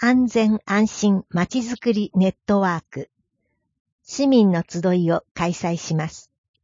安全安心まちづくりネットワーク市民の集いを開催します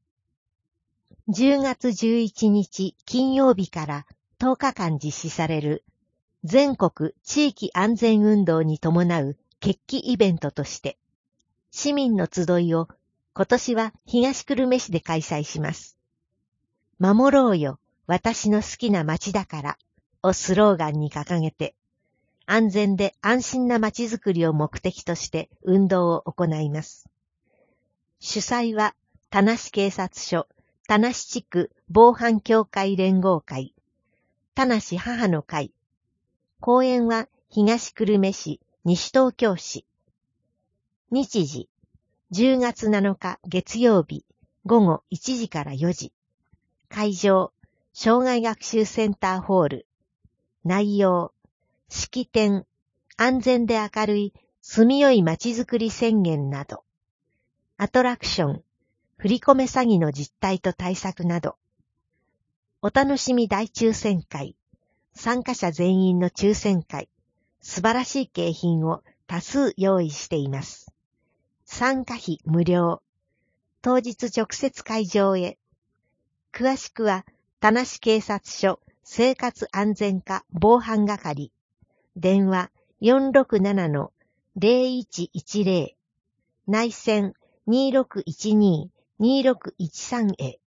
。10月11日金曜日から10日間実施される全国地域安全運動に伴う決起イベントとして市民の集いを今年は東久留米市で開催します。守ろうよ私の好きな街だからをスローガンに掲げて安全で安心な街づくりを目的として運動を行います。主催は田無警察署田無地区防犯協会連合会田無母の会公演は東久留米市西東京市日時10月7日月曜日午後1時から4時会場障害学習センターホール内容式典安全で明るい住みよいまちづくり宣言などアトラクション振り込め詐欺の実態と対策などお楽しみ大抽選会参加者全員の抽選会素晴らしい景品を多数用意しています。参加費無料当日直接会場へ詳しくは田無警察署生活安全課防犯係電話 467-0110 内線 2612-2613 へ